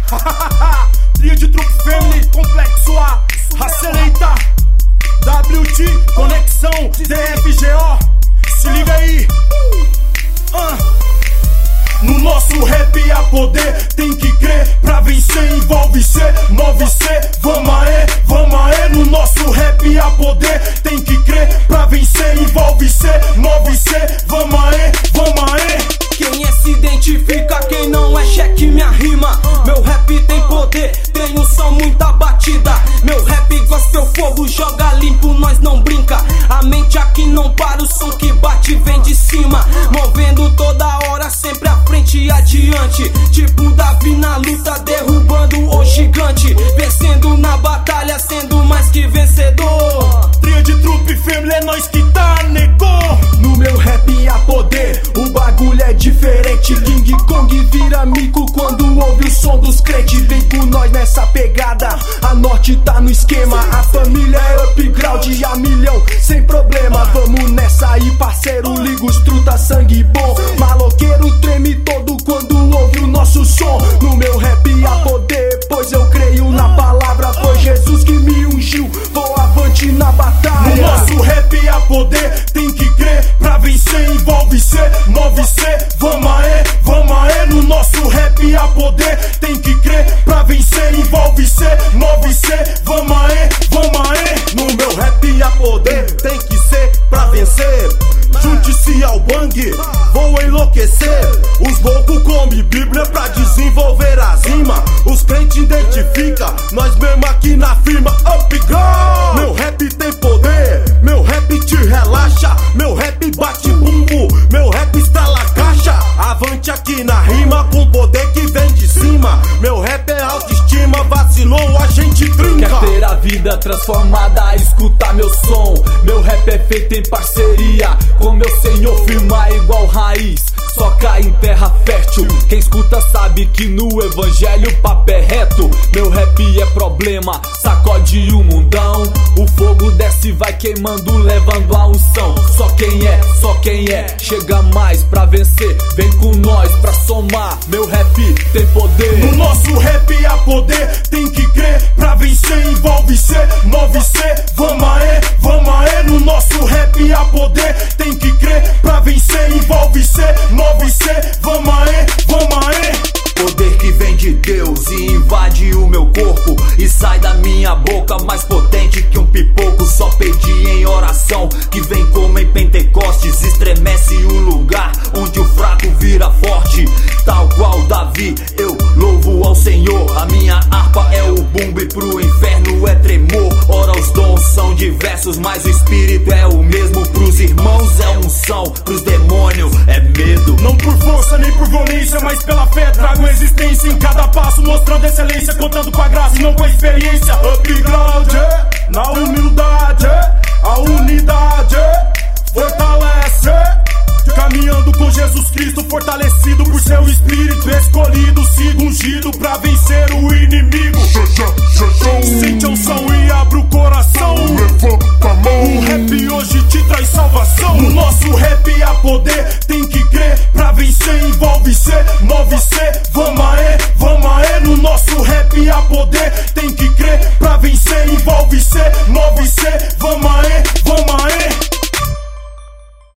Tríade Trupe Family, Complexo A, Raceleita, WT, Conexão, DFGO. Se liga aí. No nosso rap há poder, tem que crer pra vencer. Envolve cê, move cê, vamos aê. No nosso rap há poder, tem que crer pra vencer. Envolve cê, move cê, vamos aê. Quem é se identifica, quem não é cheque minha rima. Meu rap tem poder, tem um som, muita batida. Meu rap gospel fogo, joga limpo, nós não brinca. A mente aqui não para, o som que bate vem de cima. Movendo toda hora, sempre à frente e adiante. Tipo Davi na luta, derrubando o gigante. Vencendo na batalha, sendo mais que vencedor. Tríade Trupe Family, é nós que tá, negou. No meu rap há poder, o bagulho é diferente. King Kong vira mico quando ouve o som dos crentes. Vem com nós nessa pegada, a norte tá no esquema. A família é upgrade a milhão, sem problema. Vamos nessa aí, parceiro, liga os truta, sangue bom. Maloqueiro treme todo quando ouve o nosso som. No meu rap há poder, pois eu creio na palavra. Foi Jesus que me ungiu, vou avante na batalha. No nosso rap há poder, tem que crer pra vencer. Envolve cê, move cê, vamos aê. No nosso rap há poder, tem que crer pra vencer. Envolve cê, move cê, vamos aê. No meu rap há poder, tem que ser pra vencer. Junte-se ao bang, vou enlouquecer. Os loucos comem Bíblia pra desenvolver as rimas. Os crentes identificam, nós mesmo aqui na firma. Upgrade! Meu rap tem poder, meu rap te relaxa. Meu rap bate bumbo, meu rap estrala caixa. Avante aqui na rima com poder que vem de cima. Meu rap é autoestima, vacilou, a gente trinca. Quer ter a vida transformada, escuta meu som. Meu rap é feito em parceria com meu senhor, firma igual raiz, só cai em terra fértil. Quem escuta sabe que no evangelho o papo é reto. Meu rap é problema, sacode o mundão. O fogo desce e vai queimando, levando a unção. Só quem é, chega mais pra vencer. Vem com nós pra somar, meu rap tem poder. No nosso rap há poder, tem que crer pra vencer. Envolve cê, move cê, vamos aê. No nosso rap há poder, tem que crer pra vencer. Envolve cê, move cê, vamos aê. Poder que vem de Deus e invade o meu corpo e sai da minha boca mais potente que um pipoco. Só pedi em oração que vem como em Pentecostes. Estremece o lugar onde o fraco vira forte. Tal qual Davi, eu louvo ao Senhor. A minha harpa é o bumbo e pro inferno é tremor. Ora os dons são diversos, mas o espírito é o mesmo. Pros irmãos é unção, pros demônios é medo. Não por força nem por violência, mas pela fé trago existência em cada passo, mostrando excelência, contando com a graça e não com a experiência. Upgrade, na humildade, a unidade fortalece. Caminhando com Jesus Cristo, fortalecido por seu espírito, escolhido, sigo ungido pra vencer o inimigo. Sente a unção e abre o coração. Levanta a mão. O rap hoje te traz salvação. No nosso rap há poder,